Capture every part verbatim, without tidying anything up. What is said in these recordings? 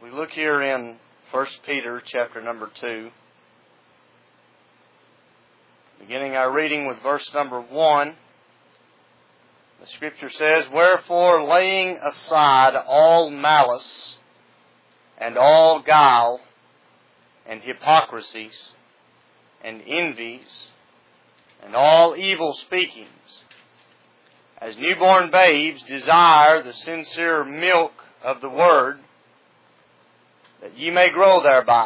We look here in First Peter chapter number two, beginning our reading with verse number one. The Scripture says, "Wherefore, laying aside all malice, and all guile, and hypocrisies, and envies, and all evil speakings, as newborn babes desire the sincere milk of the Word, that ye may grow thereby.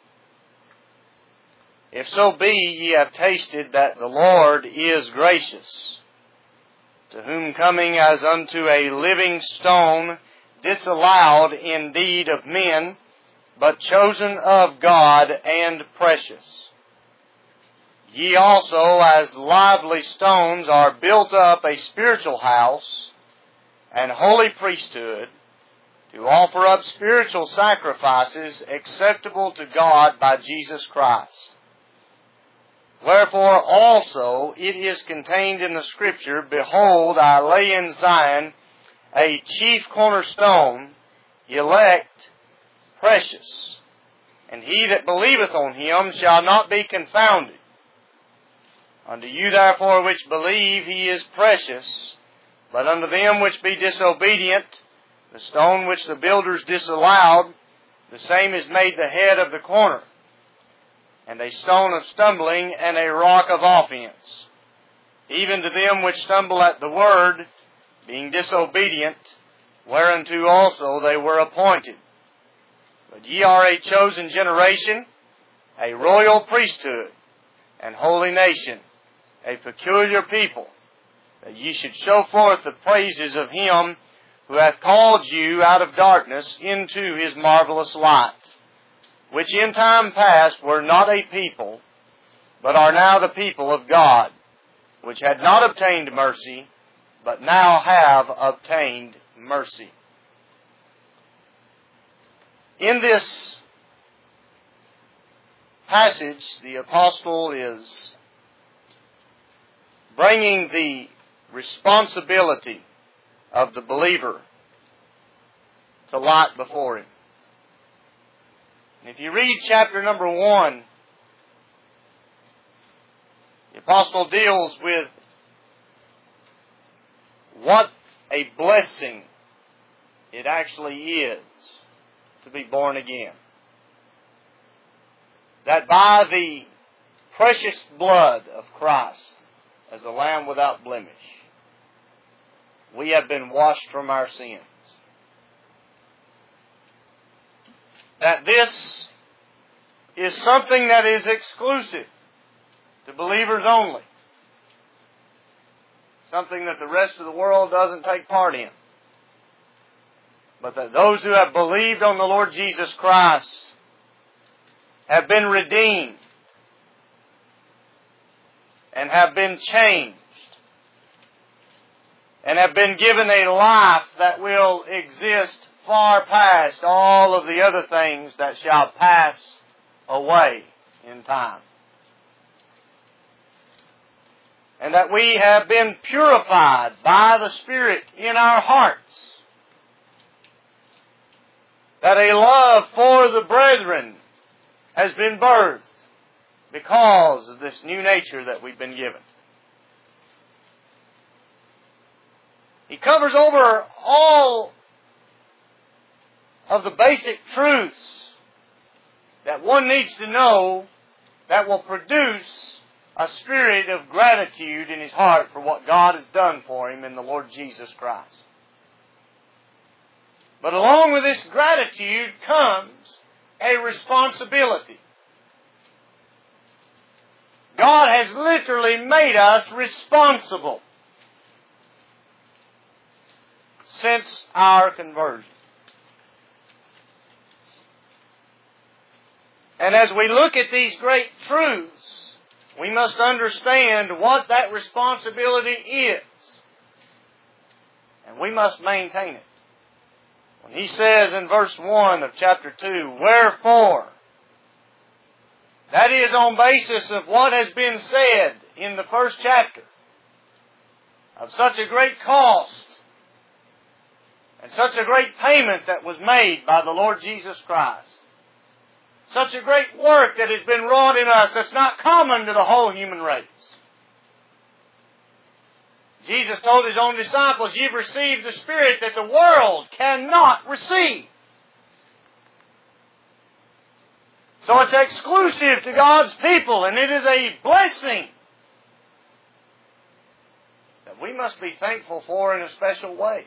If so be ye have tasted that the Lord is gracious, to whom coming as unto a living stone, disallowed indeed of men, but chosen of God and precious. Ye also, as lively stones, are built up a spiritual house, and holy priesthood, to offer up spiritual sacrifices acceptable to God by Jesus Christ. Wherefore also it is contained in the Scripture, Behold, I lay in Zion a chief cornerstone, elect, precious, and he that believeth on him shall not be confounded. Unto you therefore which believe he is precious, but unto them which be disobedient, the stone which the builders disallowed, the same is made the head of the corner, and a stone of stumbling, and a rock of offense. Even to them which stumble at the word, being disobedient, whereunto also they were appointed. But ye are a chosen generation, a royal priesthood, and holy nation, a peculiar people, that ye should show forth the praises of Him who hath called you out of darkness into His marvelous light, which in time past were not a people, but are now the people of God, which had not obtained mercy, but now have obtained mercy." In this passage, the apostle is bringing the responsibility of the believer to light before him. If you read chapter number one, the apostle deals with what a blessing it actually is to be born again. That by the precious blood of Christ, as a lamb without blemish, we have been washed from our sins. That this is something that is exclusive to believers only. Something that the rest of the world doesn't take part in. But that those who have believed on the Lord Jesus Christ have been redeemed and have been changed and have been given a life that will exist far past all of the other things that shall pass away in time. And that we have been purified by the Spirit in our hearts. That a love for the brethren has been birthed because of this new nature that we've been given. He covers over all of the basic truths that one needs to know that will produce a spirit of gratitude in his heart for what God has done for him in the Lord Jesus Christ. But along with this gratitude comes a responsibility. God has literally made us responsible since our conversion. And as we look at these great truths, we must understand what that responsibility is. And we must maintain it. When he says in verse one of chapter two, "Wherefore," that is on basis of what has been said in the first chapter, of such a great cost And such a great payment that was made by the Lord Jesus Christ. Such a great work that has been wrought in us that's not common to the whole human race. Jesus told His own disciples, "You've received the Spirit that the world cannot receive." So it's exclusive to God's people, and it is a blessing that we must be thankful for in a special way.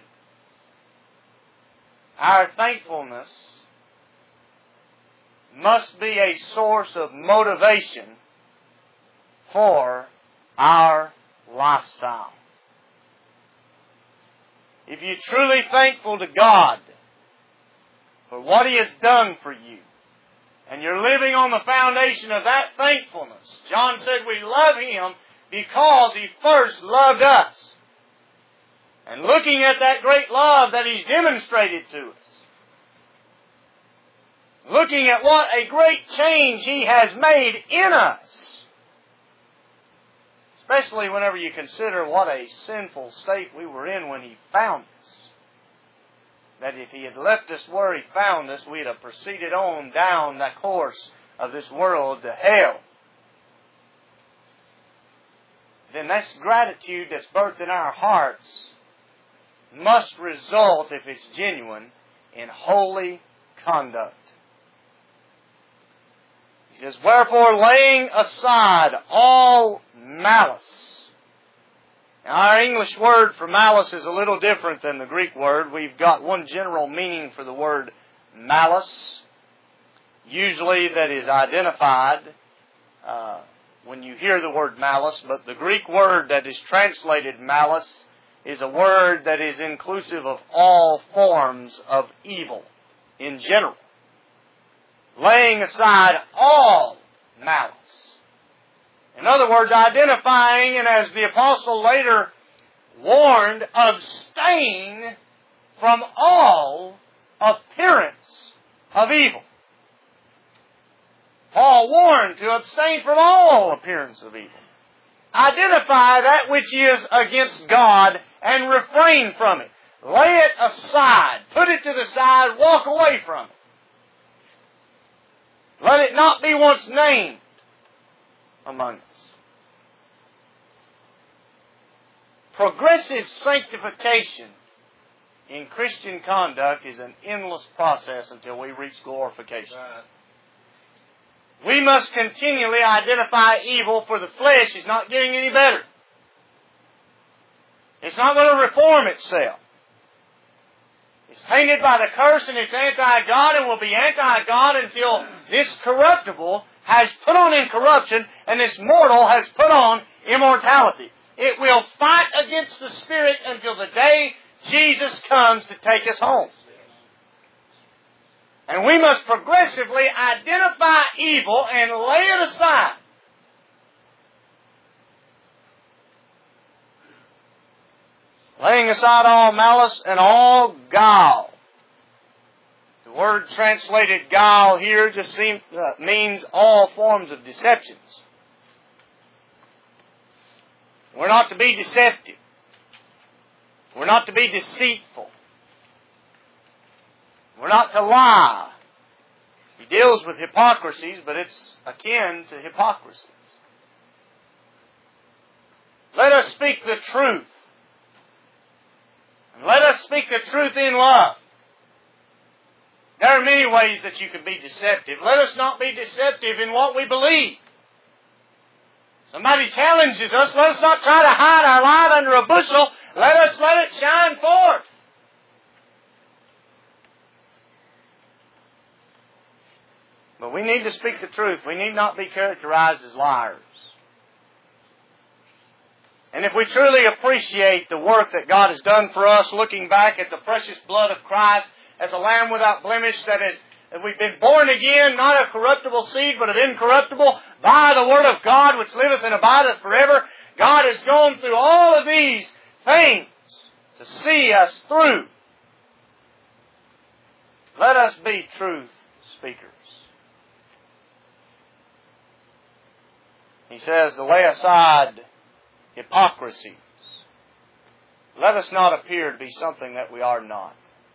Our thankfulness must be a source of motivation for our lifestyle. If you're truly thankful to God for what He has done for you, and you're living on the foundation of that thankfulness, John said we love Him because He first loved us. And looking at that great love that He's demonstrated to us, looking at what a great change He has made in us, especially whenever you consider what a sinful state we were in when He found us. That if He had left us where He found us, we'd have proceeded on down that course of this world to hell. Then this gratitude that's birthed in our hearts must result, if it's genuine, in holy conduct. He says, "Wherefore, laying aside all malice." Now, our English word for malice is a little different than the Greek word. We've got one general meaning for the word malice, usually that is identified uh, when you hear the word malice, but the Greek word that is translated malice is a word that is inclusive of all forms of evil in general. Laying aside all malice. In other words, identifying, and as the apostle later warned, abstain from all appearance of evil. Paul warned to abstain from all appearance of evil. Identify that which is against God and refrain from it. Lay it aside. Put it to the side. Walk away from it. Let it not be once named among us. Progressive sanctification in Christian conduct is an endless process until we reach glorification. Right. We must continually identify evil, for the flesh is not getting any better. It's not going to reform itself. It's tainted by the curse and it's anti-God and will be anti-God until this corruptible has put on incorruption and this mortal has put on immortality. It will fight against the Spirit until the day Jesus comes to take us home. And we must progressively identify evil and lay it aside. Laying aside all malice and all guile. The word translated guile here just seem, uh, means all forms of deceptions. We're not to be deceptive. We're not to be deceitful. We're not to lie. He deals with hypocrisies, but it's akin to hypocrisies. Let us speak the truth. And let us speak the truth in love. There are many ways that you can be deceptive. Let us not be deceptive in what we believe. Somebody challenges us. Let us not try to hide our light under a bushel. Let us let it shine forth. But we need to speak the truth. We need not be characterized as liars. And if we truly appreciate the work that God has done for us, looking back at the precious blood of Christ as a lamb without blemish, that is, that we've been born again, not of corruptible seed, but of incorruptible, by the word of God which liveth and abideth forever, God has gone through all of these things to see us through. Let us be truth speakers. He says to lay aside hypocrisies. Let us not appear to be something that we are not.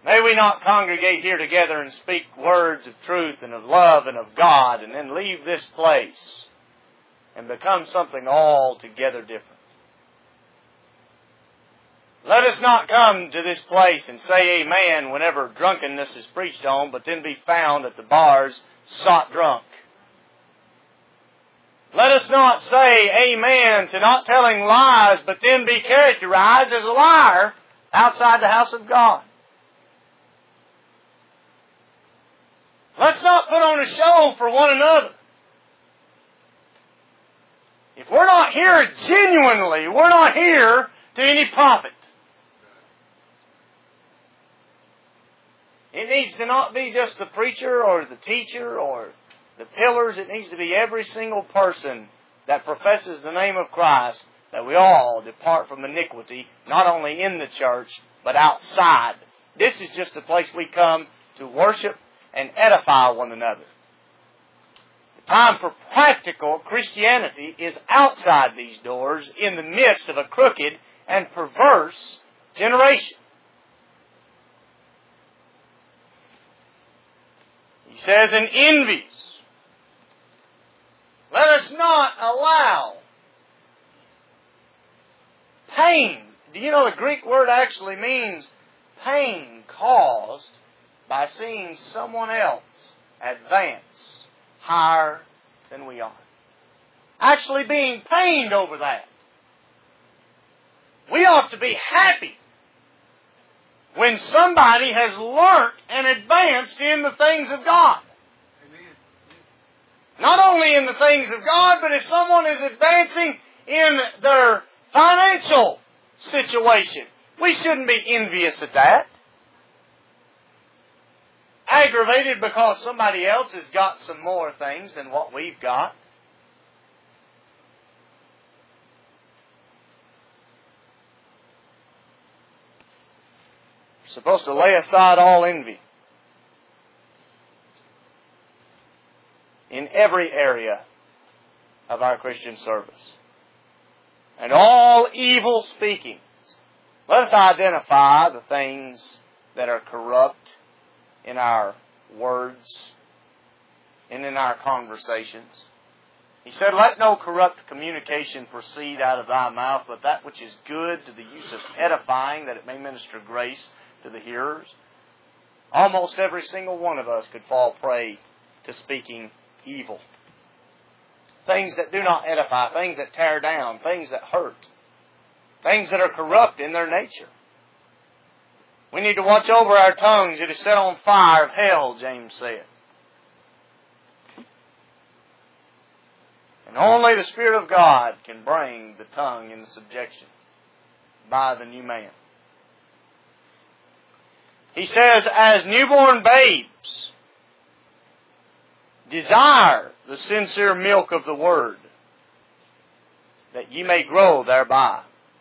May we not congregate here together and speak words of truth and of love and of God and then leave this place and become something altogether different. Let us not come to this place and say amen whenever drunkenness is preached on, but then be found at the bars sot drunk. Let us not say amen to not telling lies, but then be characterized as a liar outside the house of God. Let's not put on a show for one another. If we're not here genuinely, we're not here to any profit. It needs to not be just the preacher or the teacher or the pillars. It needs to be every single person that professes the name of Christ, that we all depart from iniquity, not only in the church, but outside. This is just a place we come to worship and edify one another. The time for practical Christianity is outside these doors, in the midst of a crooked and perverse generation. He says, in envies, let us not allow pain. Do you know the Greek word actually means pain caused by seeing someone else advance higher than we are? Actually being pained over that. We ought to be happy when somebody has learnt and advanced in the things of God. Amen. Not only in the things of God, but if someone is advancing in their financial situation, we shouldn't be envious at that. Aggravated because somebody else has got some more things than what we've got. We're supposed to lay aside all envy in every area of our Christian service. And all evil speakings. Let us identify the things that are corrupt in our words and in our conversations. He said, let no corrupt communication proceed out of thy mouth, but that which is good to the use of edifying, that it may minister grace to the hearers. Almost every single one of us could fall prey to speaking evil. Things that do not edify, things that tear down, things that hurt, things that are corrupt in their nature. We need to watch over our tongues. It is set on fire of hell, James said. And only the Spirit of God can bring the tongue into subjection by the new man. He says, as newborn babes, desire the sincere milk of the Word, that ye may grow thereby.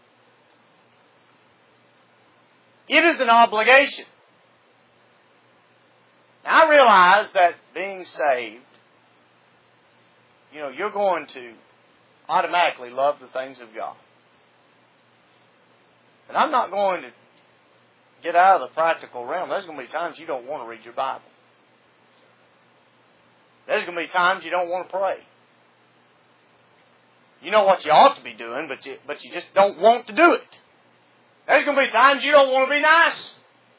It is an obligation. Now, I realize that being saved, you know, you're going to automatically love the things of God. And I'm not going to get out of the practical realm. There's going to be times you don't want to read your Bible. There's going to be times you don't want to pray. You know what you ought to be doing, but you, but you just don't want to do it. There's going to be times you don't want to be nice.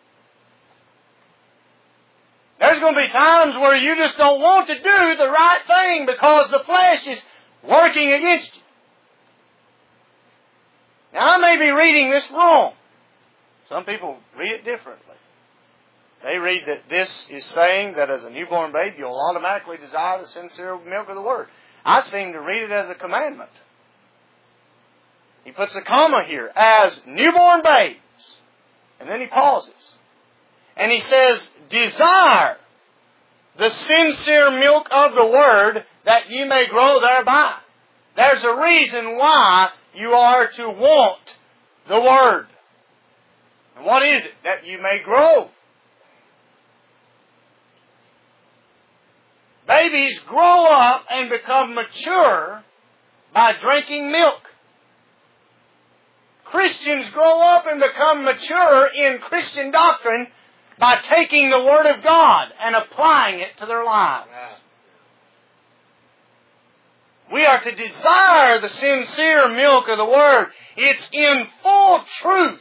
There's going to be times where you just don't want to do the right thing because the flesh is working against you. Now, I may be reading this wrong. Some people read it differently. They read that this is saying that as a newborn babe, you'll automatically desire the sincere milk of the Word. I seem to read it as a commandment. He puts a comma here, as newborn babes. And then he pauses. And he says, desire the sincere milk of the Word, that you may grow thereby. There's a reason why you are to want the Word. And what is it? That you may grow. Babies grow up and become mature by drinking milk. Christians grow up and become mature in Christian doctrine by taking the Word of God and applying it to their lives. We are to desire the sincere milk of the Word. It's in full truth,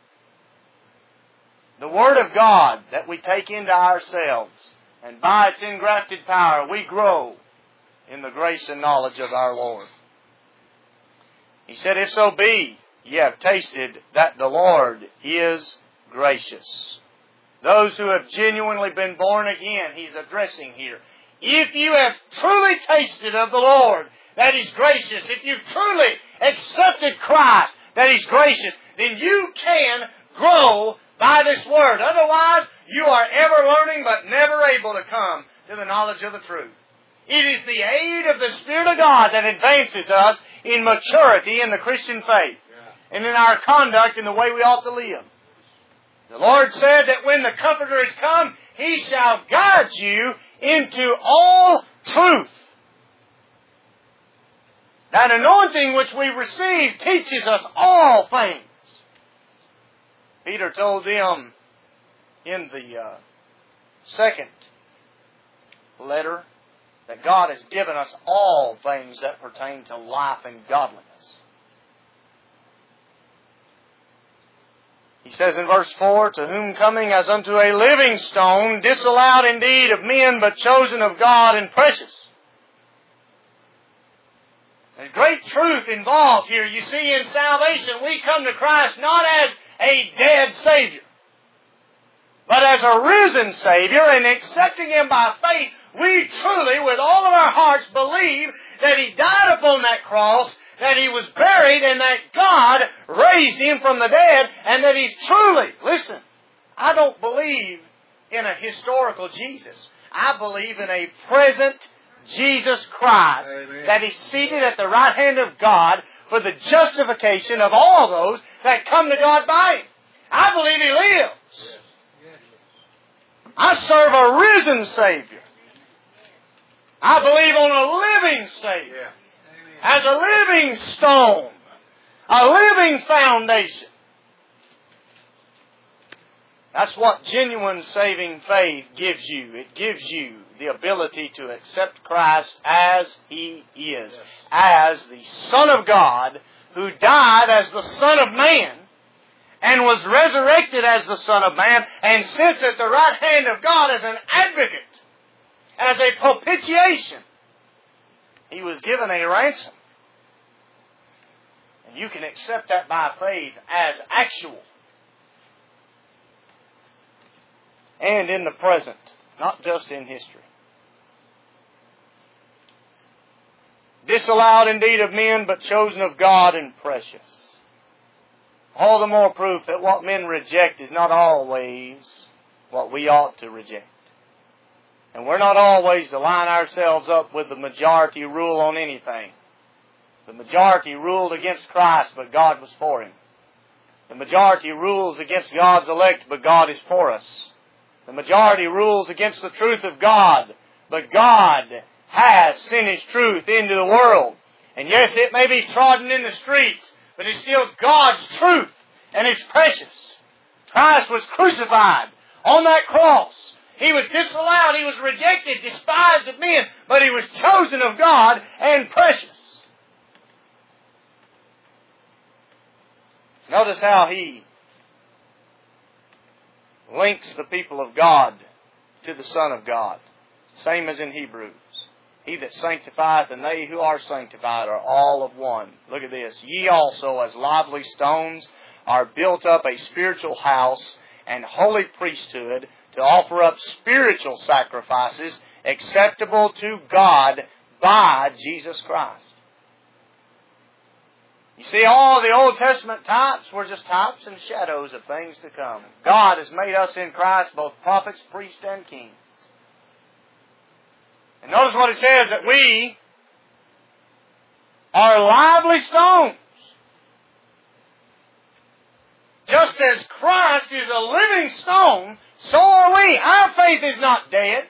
the Word of God, that we take into ourselves. And by its engrafted power, we grow in the grace and knowledge of our Lord. He said, if so be ye have tasted that the Lord is gracious. Those who have genuinely been born again, He's addressing here. If you have truly tasted of the Lord, that He's gracious, if you've truly accepted Christ, that He's gracious, then you can grow by this Word. Otherwise, you are ever learning but never able to come to the knowledge of the truth. It is the aid of the Spirit of God that advances us in maturity in the Christian faith and in our conduct in the way we ought to live. The Lord said that when the Comforter is come, He shall guide you into all truth. That anointing which we receive teaches us all things. Peter told them in the uh, second letter that God has given us all things that pertain to life and godliness. He says in verse four, to whom coming as unto a living stone, disallowed indeed of men, but chosen of God and precious. There's great truth involved here. You see, in salvation, we come to Christ not as a dead Savior, but as a risen Savior, and accepting Him by faith, we truly, with all of our hearts, believe that He died upon that cross, that He was buried, and that God raised Him from the dead, and that He's truly, listen, I don't believe in a historical Jesus. I believe in a present Jesus Christ, Amen, that is seated at the right hand of God for the justification of all those that come to God by Him. I believe He lives. I serve a risen Savior. I believe on a living Savior, as a living stone, a living foundation. That's what genuine saving faith gives you. It gives you the ability to accept Christ as He is, as the Son of God, who died as the Son of Man, and was resurrected as the Son of Man, and sits at the right hand of God as an advocate, as a propitiation. He was given a ransom. And you can accept that by faith as actual. And in the present, not just in history. Disallowed indeed of men, but chosen of God and precious. All the more proof that what men reject is not always what we ought to reject. And we're not always to line ourselves up with the majority rule on anything. The majority ruled against Christ, but God was for Him. The majority rules against God's elect, but God is for us. The majority rules against the truth of God, but God has sent His truth into the world. And yes, it may be trodden in the streets, but it's still God's truth, and it's precious. Christ was crucified on that cross. He was disallowed, He was rejected, despised of men, but He was chosen of God and precious. Notice how He links the people of God to the Son of God. Same as in Hebrews. He that sanctifieth and they who are sanctified are all of one. Look at this. Ye also as lively stones are built up a spiritual house and holy priesthood to offer up spiritual sacrifices acceptable to God by Jesus Christ. You see, all the Old Testament types were just types and shadows of things to come. God has made us in Christ both prophets, priests, and kings. And notice what it says, that we are lively stones. Just as Christ is a living stone, so are we. Our faith is not dead.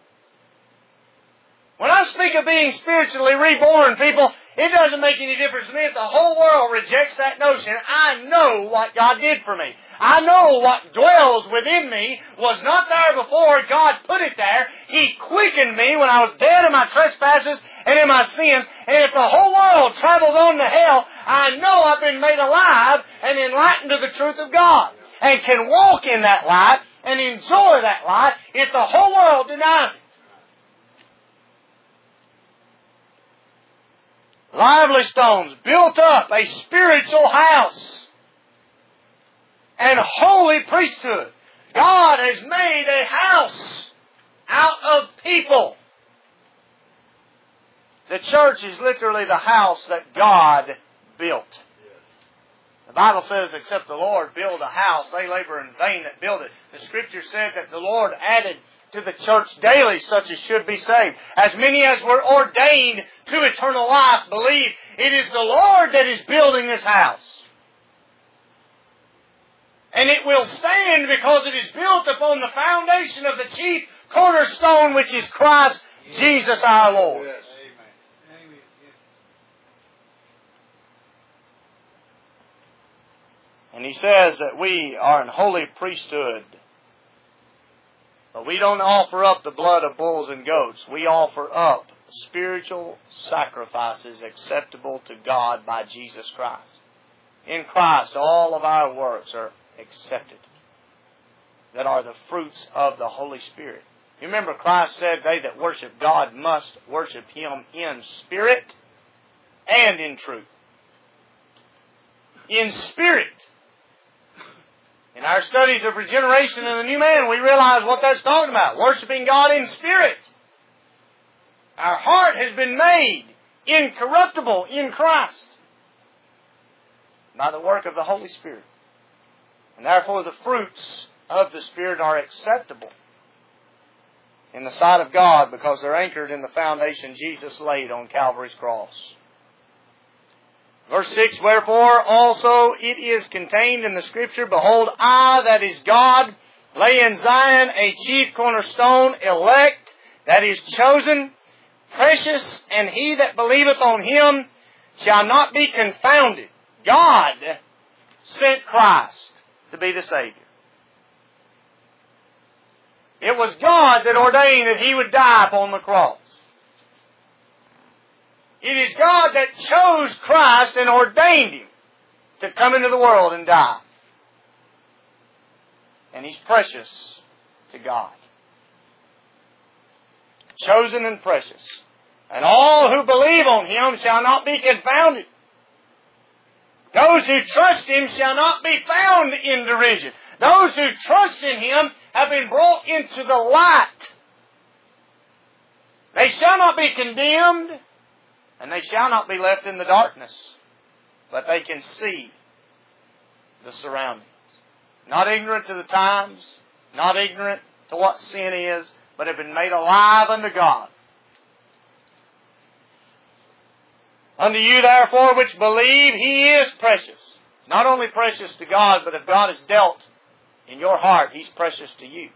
When I speak of being spiritually reborn, people, it doesn't make any difference to me if the whole world rejects that notion. I know what God did for me. I know what dwells within me was not there before God put it there. He quickened me when I was dead in my trespasses and in my sins. And if the whole world travels on to hell, I know I've been made alive and enlightened to the truth of God. And can walk in that light and enjoy that light if the whole world denies it. Lively stones built up a spiritual house and holy priesthood. God has made a house out of people. The church is literally the house that God built. The Bible says, except the Lord build a house, they labor in vain that build it. The Scripture said that the Lord added to the church daily such as should be saved. As many as were ordained to eternal life believe it is the Lord that is building this house. And it will stand because it is built upon the foundation of the chief cornerstone, which is Christ Jesus our Lord. Yes. And He says that we are an holy priesthood. But we don't offer up the blood of bulls and goats. We offer up spiritual sacrifices acceptable to God by Jesus Christ. In Christ, all of our works are accepted. That are the fruits of the Holy Spirit. You remember Christ said, they that worship God must worship Him in spirit and in truth. In spirit. In our studies of regeneration and the new man, we realize what that's talking about. Worshiping God in spirit. Our heart has been made incorruptible in Christ by the work of the Holy Spirit. And therefore the fruits of the Spirit are acceptable in the sight of God because they're anchored in the foundation Jesus laid on Calvary's cross. Verse six, wherefore also it is contained in the Scripture, behold, I, that is God, lay in Zion a chief cornerstone, elect, that is chosen, precious, and he that believeth on Him shall not be confounded. God sent Christ to be the Savior. It was God that ordained that He would die upon the cross. It is God that chose Christ and ordained Him to come into the world and die. And He's precious to God. Chosen and precious. And all who believe on Him shall not be confounded. Those who trust Him shall not be found in derision. Those who trust in Him have been brought into the light. They shall not be condemned. And they shall not be left in the darkness, but they can see the surroundings. Not ignorant to the times, not ignorant to what sin is, but have been made alive unto God. Unto you therefore which believe, He is precious. Not only precious to God, but if God has dealt in your heart, He's precious to you.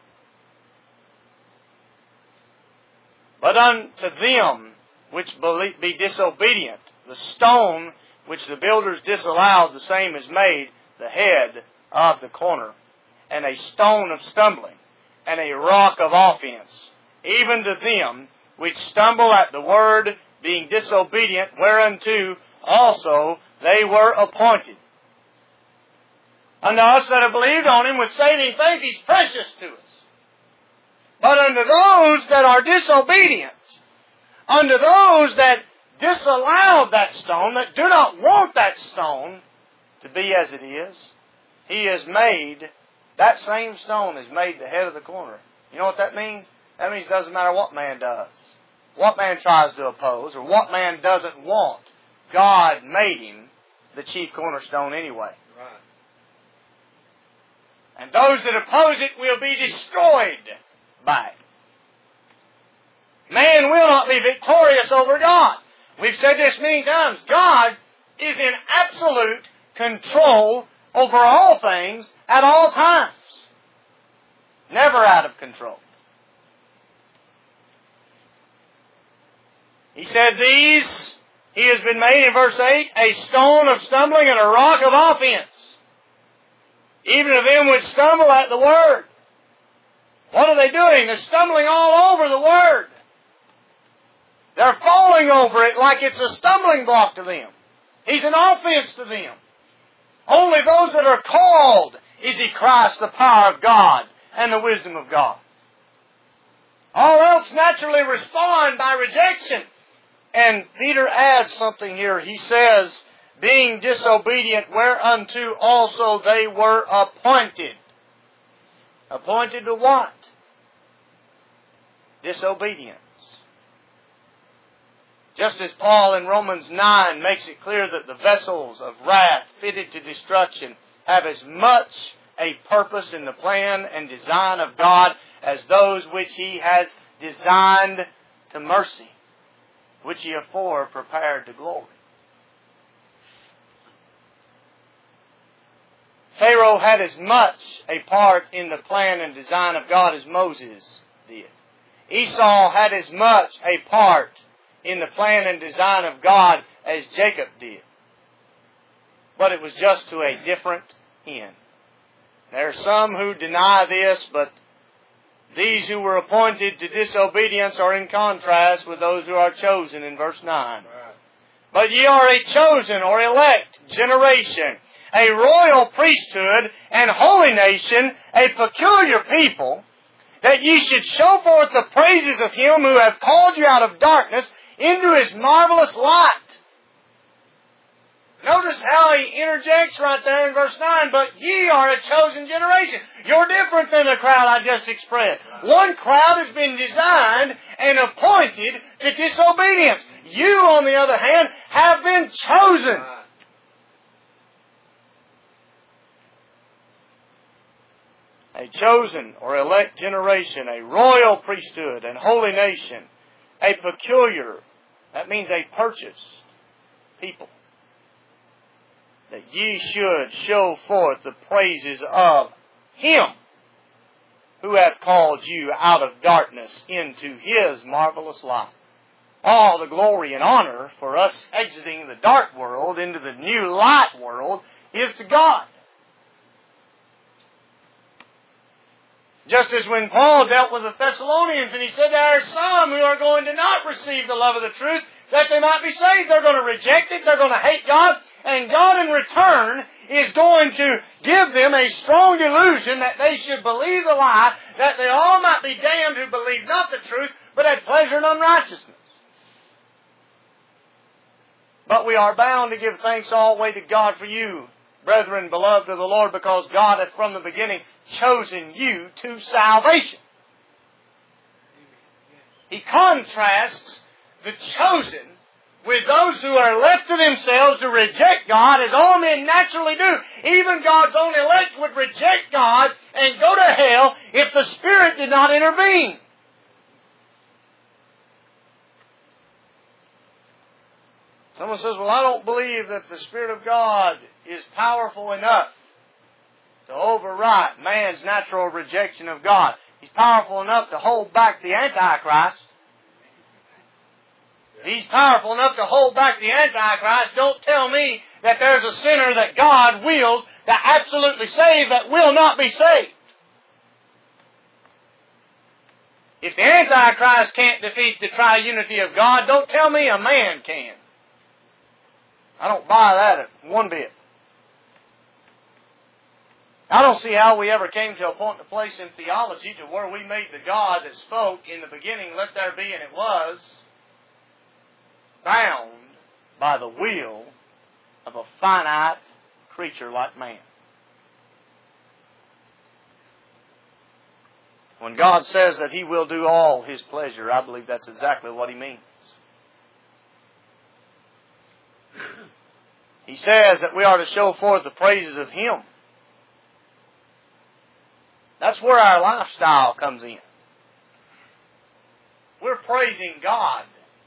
But unto them which be disobedient, the stone which the builders disallowed, the same is made the head of the corner, and a stone of stumbling, and a rock of offense, even to them which stumble at the word, being disobedient, whereunto also they were appointed. Unto us that have believed on Him with saving faith, He's precious to us. But unto those that are disobedient, unto those that disallowed that stone, that do not want that stone to be as it is, He has made, that same stone is made the head of the corner. You know what that means? That means it doesn't matter what man does, what man tries to oppose, or what man doesn't want. God made Him the chief cornerstone anyway. Right. And those that oppose it will be destroyed by it. Man will not be victorious over God. We've said this many times. God is in absolute control over all things at all times. Never out of control. He said these, He has been made in verse eight, a stone of stumbling and a rock of offense. even of them which stumble at the Word. What are they doing? They're stumbling all over the Word. They're falling over it like it's a stumbling block to them. He's an offense to them. Only those that are called is He Christ, the power of God and the wisdom of God. All else naturally respond by rejection. And Peter adds something here. He says, being disobedient, whereunto also they were appointed. Appointed to what? Disobedience. Just as Paul in Romans nine makes it clear that the vessels of wrath fitted to destruction have as much a purpose in the plan and design of God as those which He has designed to mercy, which He afore prepared to glory. Pharaoh had as much a part in the plan and design of God as Moses did. Esau had as much a part in the plan and design of God as Jacob did. But it was just to a different end. There are some who deny this, but these who were appointed to disobedience are in contrast with those who are chosen in verse nine. But ye are a chosen or elect generation, a royal priesthood and holy nation, a peculiar people, that ye should show forth the praises of Him who hath called you out of darkness into His marvelous light. Notice how he interjects right there in verse nine, but ye are a chosen generation. You're different than the crowd I just expressed. One crowd has been designed and appointed to disobedience. You, on the other hand, have been chosen. A chosen or elect generation, a royal priesthood and holy nation, a peculiar, that means a purchased people, that ye should show forth the praises of Him who hath called you out of darkness into His marvelous light. All the glory and honor for us exiting the dark world into the new light world is to God. Just as when Paul dealt with the Thessalonians and he said there are some who are going to not receive the love of the truth that they might be saved. They're going to reject it. They're going to hate God. And God in return is going to give them a strong delusion that they should believe the lie, that they all might be damned who believe not the truth, but had pleasure in unrighteousness. But we are bound to give thanks always to God for you, brethren, beloved of the Lord, because God hath from the beginning chosen you to salvation. He contrasts the chosen with those who are left to themselves to reject God, as all men naturally do. Even God's own elect would reject God and go to hell if the Spirit did not intervene. Someone says, well, I don't believe that the Spirit of God is powerful enough to overwrite man's natural rejection of God. He's powerful enough to hold back the Antichrist. He's powerful enough to hold back the Antichrist. Don't tell me that there's a sinner that God wills to absolutely save that will not be saved. If the Antichrist can't defeat the triunity of God, don't tell me a man can. I don't buy that one bit. I don't see how we ever came to a point and a place in theology to where we made the God that spoke in the beginning, let there be, and it was, bound by the will of a finite creature like man. When God says that He will do all His pleasure, I believe that's exactly what He means. He says that we are to show forth the praises of Him. That's where our lifestyle comes in. We're praising God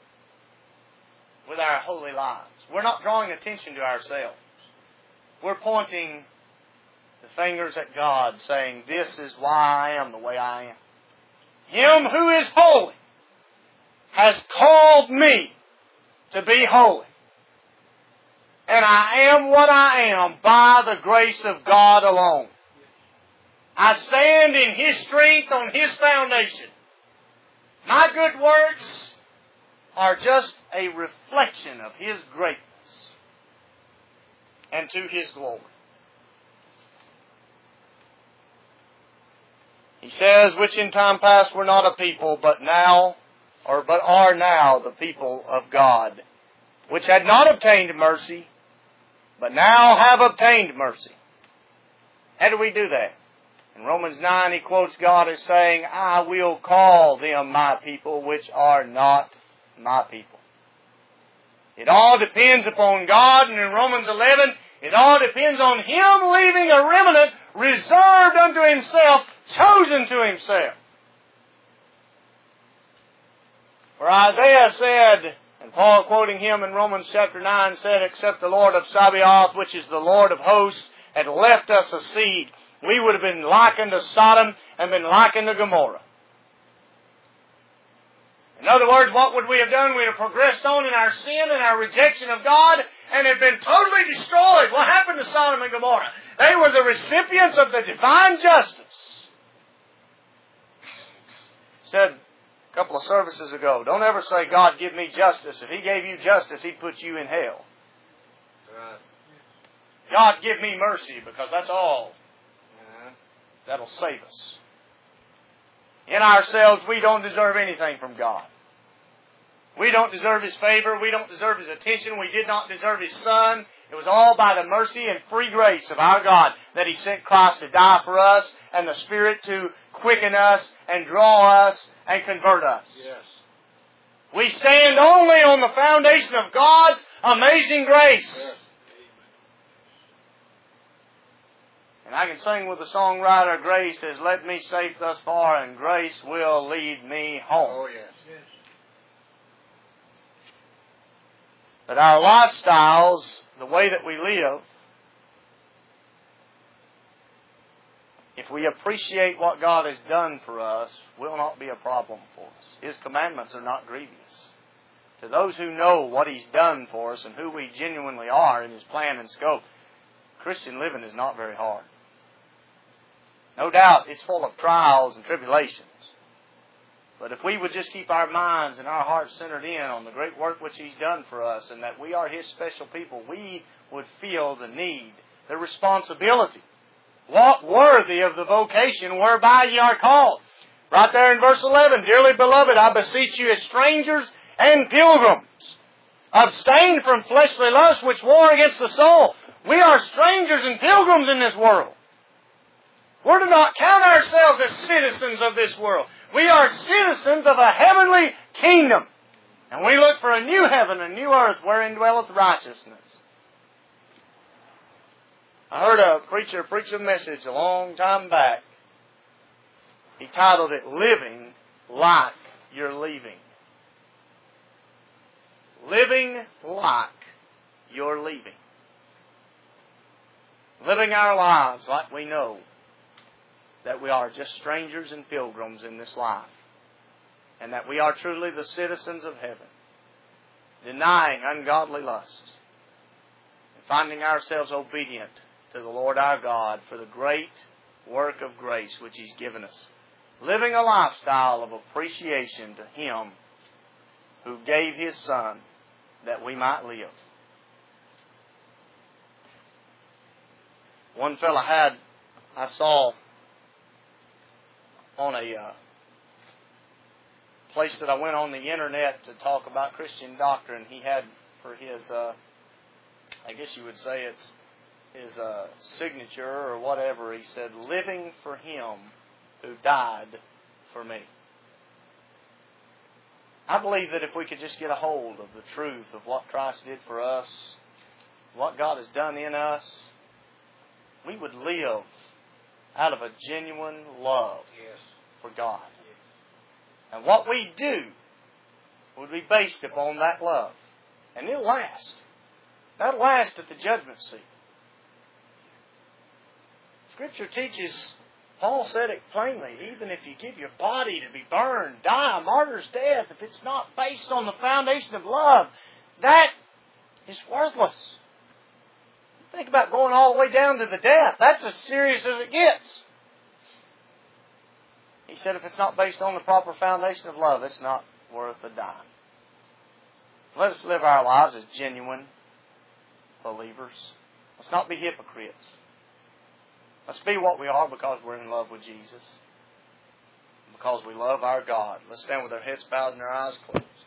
with our holy lives. We're not drawing attention to ourselves. We're pointing the fingers at God, saying, this is why I am the way I am. Him who is holy has called me to be holy. And I am what I am by the grace of God alone. I stand in His strength on His foundation. My good works are just a reflection of His greatness and to His glory. He says, which in time past were not a people, but now, or but are now the people of God, which had not obtained mercy, but now have obtained mercy. How do we do that? In Romans nine, he quotes God as saying, I will call them my people, which are not my people. It all depends upon God, and in Romans eleven, it all depends on Him leaving a remnant reserved unto Himself, chosen to Himself. For Isaiah said, and Paul quoting him in Romans chapter nine said, except the Lord of Sabaoth, which is the Lord of hosts, had left us a seed, we would have been likened to Sodom and been likened to Gomorrah. In other words, what would we have done? We would have progressed on in our sin and our rejection of God and have been totally destroyed. What happened to Sodom and Gomorrah? They were the recipients of the divine justice. Said a couple of services ago, don't ever say, God, give me justice. If He gave you justice, He'd put you in hell. Right. God, give me mercy, because that's all that'll save us. In ourselves, we don't deserve anything from God. We don't deserve His favor. We don't deserve His attention. We did not deserve His Son. It was all by the mercy and free grace of our God that He sent Christ to die for us and the Spirit to quicken us and draw us and convert us. Yes. We stand only on the foundation of God's amazing grace. Yes. And I can sing with the songwriter, grace has led me safe thus far, and grace will lead me home. Oh, yes. Yes. But our lifestyles, the way that we live, if we appreciate what God has done for us, will not be a problem for us. His commandments are not grievous. To those who know what He's done for us and who we genuinely are in His plan and scope, Christian living is not very hard. No doubt it's full of trials and tribulations. But if we would just keep our minds and our hearts centered in on the great work which He's done for us and that we are His special people, we would feel the need, the responsibility. Walk worthy of the vocation whereby ye are called. Right there in verse eleven, dearly beloved, I beseech you as strangers and pilgrims, abstain from fleshly lusts which war against the soul. We are strangers and pilgrims in this world. We're to not count ourselves as citizens of this world. We are citizens of a heavenly kingdom. And we look for a new heaven and new earth wherein dwelleth righteousness. I heard a preacher preach a message a long time back. He titled it, Living Like You're Leaving. Living like you're leaving. Living our lives like we know that we are just strangers and pilgrims in this life, and that we are truly the citizens of heaven, denying ungodly lusts, and finding ourselves obedient to the Lord our God for the great work of grace which He's given us, living a lifestyle of appreciation to Him who gave His Son that we might live. One fellow had, I saw on a uh, place that I went on the internet to talk about Christian doctrine, he had for his, uh, I guess you would say it's his uh, signature or whatever, he said, living for Him who died for me. I believe that if we could just get a hold of the truth of what Christ did for us, what God has done in us, we would live out of a genuine love yes. for God. Yes. And what we do would be based upon that love. And it'll last. That'll last at the judgment seat. Scripture teaches, Paul said it plainly, even if you give your body to be burned, die a martyr's death, if it's not based on the foundation of love, that is worthless. Think about going all the way down to the death. That's as serious as it gets. said if it's not based on the proper foundation of love, it's not worth a dime. Let us live our lives as genuine believers. Let's not be hypocrites. Let's be what we are because we're in love with Jesus. Because we love our God. Let's stand with our heads bowed and our eyes closed.